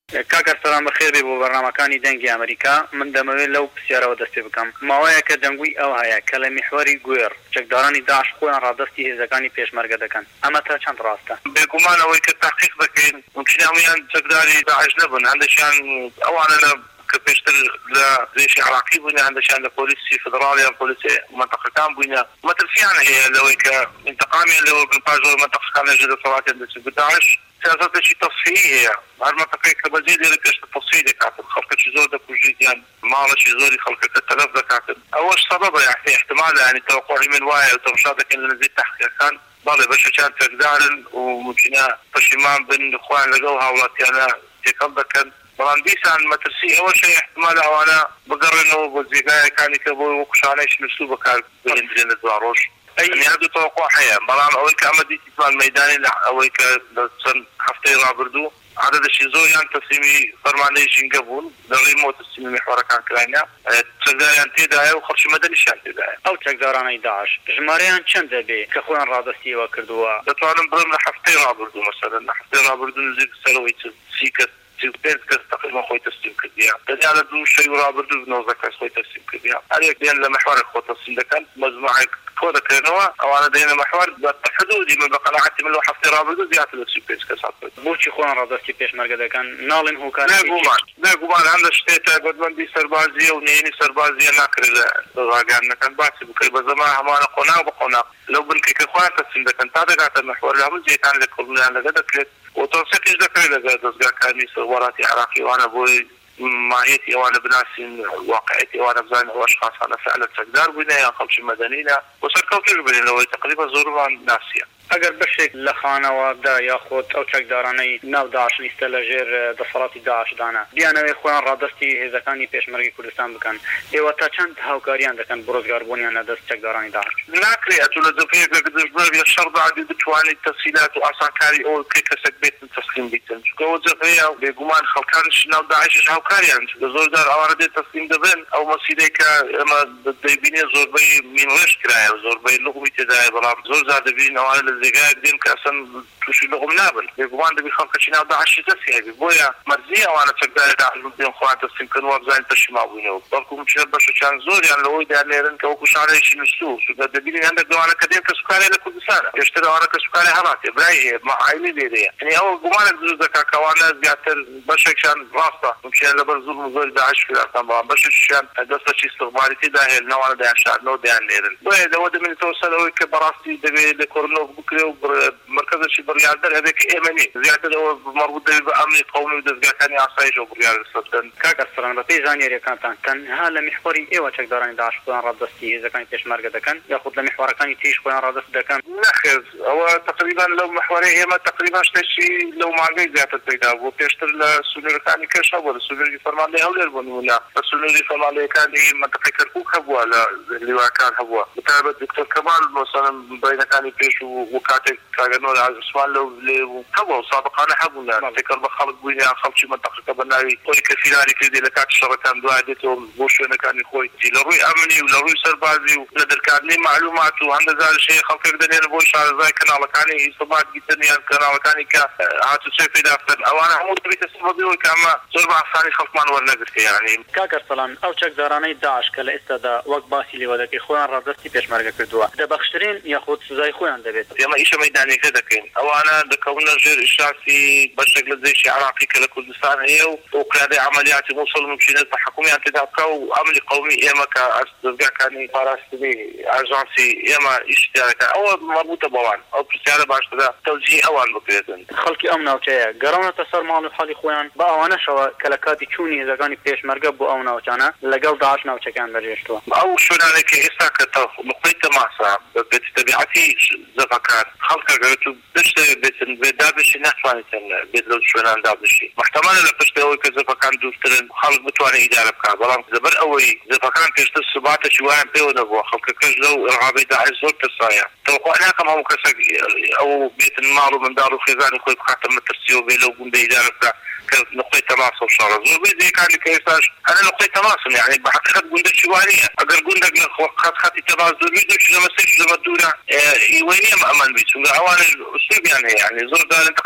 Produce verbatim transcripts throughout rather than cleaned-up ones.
کاکە سەلام بەخێر بێ بۆ بەرنامەکانی دەنگی ئەمریکا. من دەمەوێت لەو پرسیارەوە دەستی بکەم. ماوەیە کە دەنگووی ئەو هەیە کە لە میحوەری گوێر چەکدارانی داعش خۆیان ڕادستی هێزەکانی پێشمەرگە دەکەن. ئەمە تا چەند ڕاستە؟ بێگومان ئەوەی کە تحقیق دەکەین ممکن هەموویان چەکداری داعش نەبن، هەندێکیان ئەوانە لە کە پێشتر لە زێشی عراقی بووینە، هەندێکیان لە پۆلیسی فدراڵیان پۆلیسی مەنتەقەکان بووینە. مەترسیان هەیە لەوەی کە انتقامیان لەوە بن پاش مەنتەقەکان لەژێ دەسەڵاتیان دەچێت بە داعش. سیاسەتێکی تەفسیری هەیە، هەر مەنتەقەیەک کە بەجێ دێرە پێشتر تەفسیری دەکاتن، خەڵکێکی زۆر دەکوژیتیان، ماڵێکی زۆری خەڵکەکە تەلەف دەکاتن. ئەوەش سەبەبە احتیمالە، ینی تەوەقوعی من وایە تەماشا دەکەن لە نزیک تەحقیقەکان بەڵێ بەشێکیان تێکدارن و ممکنە پەشیمان بن خۆیان لەگەڵ هاوڵاتیانە تێکەڵ دەکەن. بەڵام دیسان مەترسی ئەوەشە احتیمالە ئەوانە بگەڕێنەوە بۆ جێگایەکانی کە بۆ وەکو شانەی شنووسوو بەکار بهێنرێنە دوا ڕۆژ. هەردوو تەوەقوع هەیە، بەڵام ئەوەی کە ئەمە دیتیمان مەیدانی لە ئەوەی کە لە چەند هەفتەی ڕابردوو عددشی زۆریان تەسلیمی فەرمانەی ژینگە بوون لەڕێی تەسلیمی میحوەرەکان کراینە، چەکداریان تێدایە و خەڵکی مەدەنیشیان تێدایە. ئەو چەکدارانەی داعش ژمارەیان چەند دەبێ کە خۆیان ڕادستی ئەوە کردووە؟ دەتوانم بڵێم لە هەفتەی ڕابردوو مەسەلەن لە هەفتەی ڕابردوو نزیک سەرەوەی سی کەس پێنج کەس تقریبا خۆی تەسلیم کردیان، دەنیا لە دوو شەی ڕابردوو نۆزدە کەس خۆی تەسلیم کردیان. هەر یەک دێن لە میحوەرێک خۆ تەسلیم دەکەن، مەجموعەیەک تۆ دەکرێنەوە، ئەوانە دێنە میحوەر بە حدودی من بە قەناعەتی من لەو هەفتەی ڕابردوو زیاتر لە سی و پێنج کەس هاتووە. بۆچی خۆیان ڕادستی پێشمەرگە دەکەن؟ ناڵێن هۆکار بێگومان هەندە شتێتە گوتمەندی سەربازیە و نهێنی سەربازیە ناکرێت لە ڕاگەیاندنەکان باسی بکەی بە زەمان هەمانە قۆناغ بە قۆناغ لەو بنکەی کە خۆیان تەسلیم دەکەن تا دەگاتە میحوەر لە هەموو جێگەکان لە کۆڵنیان لەگە دەکرێت و تەوسێتیش دەکرێت لەگە دەستگاکانی سەرۆڵاتی عێراقی وانە بۆی ماهیەتی ئەوانە بناسین، واقعیەتی ئەوانە بزانین ئەوە ئەشخاصانە فعلا چەکدار بووینە یان خەڵکی مەدەنینە بۆ سەرکەوتوش بنین لەوەی تقریبا زۆرمان ناسیە. ئەگەر بەشێک لە خانەوەدا یاخۆت ئەو چەکدارانەی ناو داعش نیستە لەژێر دەسەڵاتی داعشدانە بیانەوەی خۆیان ڕادستی هێزەکانی پێشمەرگی کوردستان بکەن، ئێوە تا چەند هاوکاریان دەکەن بۆ ڕزگاربوونیان لە دەست چەکدارانی داعش؟ ناکرێت لە جەبهەیەک لە شەڕ داعی بتوانیت تەفسیلات و ئاسانکاری ئەوە کە کەسێک بێتن تەسلیم بیتن، چونکە ئەوە جەبهەیە بێگومان خەڵکانش ناو داعشش هاوکاریان زۆردار ئەوانە دێت تەسلیم دەبن. ئەو مەسیلەی کە ئێمە دەیبینێ زۆربەی مینڕێژ کرایە و زۆربەی لوغمی تێدایە، بەڵام زۆر جار دەبینین ئەوانە لە جێگایەک دێن کە ئەسەن تووشی لوغم نابن. بێگومان دەبی خەڵکەکی ناو داعشی دەستی هەبێ، بۆیە مەرجی ئەوانە چەکداری داعش بێن خۆیان تەسلیمکردن و بزانین پەشیمان بووینەوە. بەڵکو ممکنە بەشێکیان زۆریان لەوەی دانێرن کە وەکو شارەیەکی نووسوو، چونکە دەبینین هەندێک لەوانە کە دێن کە سوکارێ لە کوردستانە، پێشتر ئەوانە کە سوکارێ هەڵاتێ برای هەیە عایلی لێدەیە، یعنی ئەوە گومانێک دروست دەکات کە ئەوانە زیاتر بەشێکیان ڕاستە ممکنە لەبەر زوڵم و زۆری داعش فێراتان، بەڵام بەشێکیان دەستەکی استخباری تێداهێن نەوانە دەیان شاردنەوە دەیان نێرن. بۆیە لەوە دەمێنێتەوە سەر ئەوەی کە بەڕاستی دەبێت لە کۆرنەوە بکرێ و مرکزێکی بڕیاردەر هەبێت کە ئێمە نی زیاتر ئەوە مەربوط دەبێت بە ئەمنی قەومی و دەستگاکانی ئاسایشەوە بڕیار دەسەدەن. کاکە سەلام بەپێی زانیاریەکانتان تەنها لە میحوەری ئێوە چەکدارانی داعش خۆیان ڕادستی هێزەکانی پێشمەرگە دەکەن یاخود لە میحوەرەکانی تریش خۆیان ڕادست دەکەن؟ نەخێر ئەوە تقریبا لەو میحوەرەی ئێمە تقریبا شتێکی لەو مانگەی زیاتر پێدا بوو. پێشتر لە سنوورەکانی کەش هەبووە، لە سنووری فەرماندەی هەولێر بۆ نمونە، لە سنووری فەرماندەیەکانی مەنتەقەی کەرکووک هەبووە، لە لیواکان هەبووە، بەتایبەت دکتۆر کەمال مەسەڵەن بەینەکانی پێش و کاتێک کاگەنۆر عزیزمان لەو لێ هەبووە و سابقانە هەبوون تێکەڵ بە خەڵک بووینیان خەڵکی مەنتەقەکە بە ناوی خۆی کە فیراری کردی لە کاتی شەڕەکان دوای دێتەوە بۆ شوێنەکانی خۆی لە ڕووی ئەمنی و لە ڕووی سەربازی و لە دەرکاردنی معلومات و هەندە زارشەیە خەڵکێک دەنێن بۆ شارەزای کەناڵەکانی ئیسڵات گیتن یان کەناڵەکانی کە هاتوچێ پێدا بکەن، ئەوانە هەموو دەبێتە سەبەبەوەی کە ئەمە زۆر بە ئاسانی خەڵکمان وەرنەگرتە. یعنی کاکە سەلام ئەو چەکدارانەی داعش کە لە ئێستادا وەک باسی لێوە دەکەی خۆیان ڕادستی پێشمەرگە کردووە دەبەخشترین یاخود سزای خۆیان دەبێت؟ ئێمە ئیشە مەیدانیەکە دەکەین، ئەوانە دەکەونە ژێر ئشرافی بەشێک لە جێشی عێراقی کە لە کوردستان هەیە و بۆ قیادەی عەمەلیاتی مووسڵ ممکنێت تەحەکومیان تێدا بکە و ئەمنی قەومی ئێمە کە دەستگاکانی پاراستنی ئاژانسی ئێمە ئیشتیارەکان ئەوە مەربوطە بەوان، ئەو پرسیارە باشترە تەوجیهی ئەوان بکرێتن. خەڵکی ئەم ناوچەیە گەڕاونەتە سەر ماڵ و حاڵی خۆیان بە ئەوانەشەوە کە لە کاتی چوونی هێزەکانی پێشمەرگە بۆ ئەو ناوچانە لەگەڵ داعش ناوچەکان بەجێشتووە. ئەو شوێنانێکی ئێستا کە نقطەی تەماسا بێتی تەبیعەتی زەفەکان خەڵکە گەوێت و دەشتەوێت بێتن بێت دابشی ناتوانێتن بێت لەو شوێنان دابشی. محتەمانە لە پشت ئەوەی کە زەفەکان دوورترن خەڵک بتوانێت ئیدارە بکات، بەڵام لەبەر ئەوەی زەفەکان پێشتر سوباتێکی وایان پێوە نەبووە خەڵکەکەش لەو ئێرهابەی داعش زۆر ترسایە. تەوەقوع ناکەم هەموو کەسێک ئەو بێتن ماڵ و منداڵ و خێزانی خۆی بخاتە مەترسیەوە بێ لەو گوندە ئیدارە بکات کە نقطەی تەماسە و شەڕە زۆربەی جێگەکانی کە ئێستاش هەنە نقطەی تەماسن، یعنی بە حەقیقەت گوندەکی وانییە. ئەگەر گوندێک لە خەت خەتی تەماس دوور بیت لەمە سێ کیلۆمەتر دوورە هیوای نییە ئەمان بیت، چونکە ئەوانە ئوسلوبیان هەیە، یعنی زۆر دارن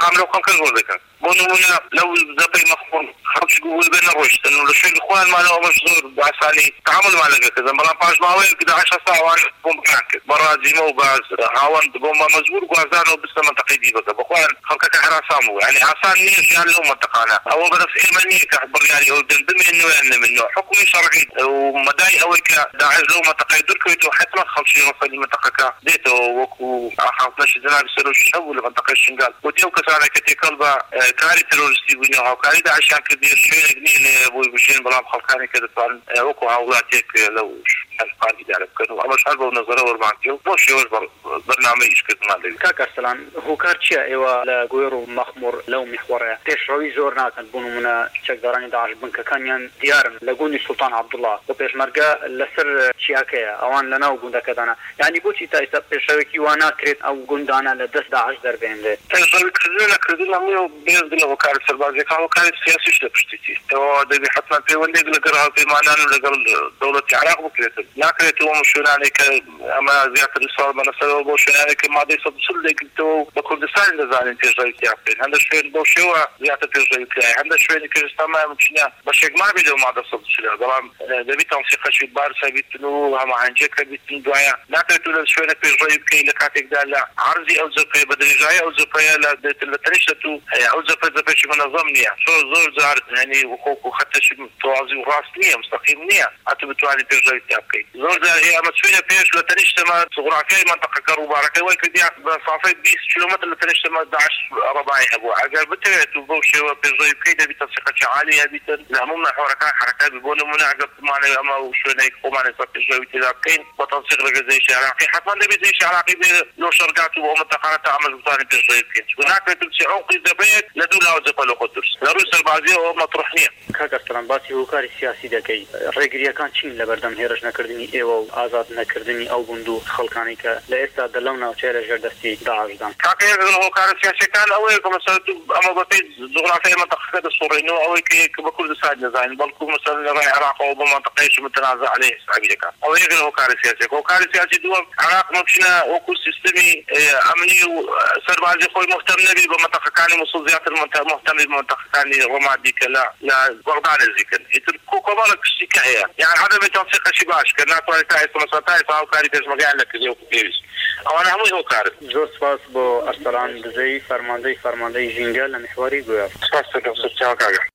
مقام لو كان كنقول لك بونمونا لو زبي مخمور خرج يقول بين الرشد انه الشيء الاخوان ما له مشغول بعساني تعامل مع لك كذا مرة باش ما وين كذا عشر ساعات بوم كانك مرة زيمو باز هاون بوم مزبور غازانو بس منطقي دي بقى بخوان خلك كحراسامو يعني عسان نيش يعني لو منطقانا او بس ايمانيه كخبر يعني هو بما انه يعني منه حكم شرعي ومداي او كداعش لو منطقي دركيتو حتى خمسين وصل منطقه ديتو وكو خمسة جناب سرو شو لمنطقه الشنغال وديو كسانه كتي كلبا كاري تيرورستي بنيو هاو كاري داعش كبير شويه جنين ابو بشين بلا خلكاني كده طال وكو هاولاتيك لو القاعده ديالك كانوا اما شحال نظره ورمانتيو مش برنامج كده مالي كاكرسلان هو كارتشيا ايوا لغويرو مخمور لو محوره تشروي زورنا كان بونو منا تشغراني داعش بنك كانيان ديار لغوني سلطان عبد الله وبيش مرقا لسر شياكيا اوان لنا وغوندا كدانا يعني بوتي تا بيشويكي وانا كريت او غوندانا لدس داعش دربين لي تشوي كذلك كذلك مو بيز وكاله سربازي كان وكاله سياسي شلبشتي تو دبي حتى في وندي لقرها في معناه لقر دوله العراق بكريت لا كريتو مشوناني ك اما زياده الصار من سبب مشوناني كما دي صدصل لك تو بكردستان لازم تجي تعرفين هذا شويه بوشوا زياده تجي تلاقي هذا شويه كردستان ما مشينا باش ما بيدو ما ده صدصل طبعا دبي تنسيق شي بار سبيتلو هم عنجك بتندوايا لا كريتو شويه تجي كي لكاتك ده عرضي او زقي بدري جاي او زقي لا تريشتو او زقي زقي منظمنيه شو زور زارت يعني وكوكو حتى شي توازي وراسنيه مستقيمنيه اتبتواني تجي تعرفين زور زار هي مسؤوليه بيش لتريشتما جغرافيا منطقه كروباركه وين كدي صافي بيس كيلومتر لتريشتما داعش رباعي ابو عقل بتبعت وبوشي وبيجي كيدا بتصيقه عاليه بيت الهموم حركات حركات بيقولوا من عقب معنا اما وشو هيك وما نصير تلاقين بتنسيق لك زي شعراقي حتى اللي زي شعراقي لو شرقات ومنطقه تعمل ثاني بيجي هناك تمشي عقد دبيت لدوله وزقلو قدس لروس البازي ومطرحنيه كاكر سلام باسي وكاري سياسي دكي ريغريا كان چین لبردم هيرش نکردنی ایو آزاد نکردنی او بندو خلقانی که لسه دلونا چهره جردستی داعش دان كاكير هو كان سياسي كان أول كم مثلا أما بتيجي جغرافيا منطقة الصورينو أول كي بكل ساعد نزاين بالكل مثلا راي العراق أو بمنطقة شو متنازع عليه سعيد كان أول غير هو كان سياسي هو كان سياسي دول العراق مشينا وكل سيستمي أمني وسربازي خوي مهتم نبي بمنطقة كان مصول زيادة المنطقة مهتم بمنطقة كان رمادي كلا لا بغداد الزكن يتركوا كمان كشيكاية يعني هذا بتنسيق شباش كنا كوالي تاعي مثلا تاعي فهو كاري تسمع قاعد لك زي وكيفيش أنا هم هو كاري زور سپاس بو ارسلان دزی فرمانده فرمانده جنگل محوری گویا سپاس دکتر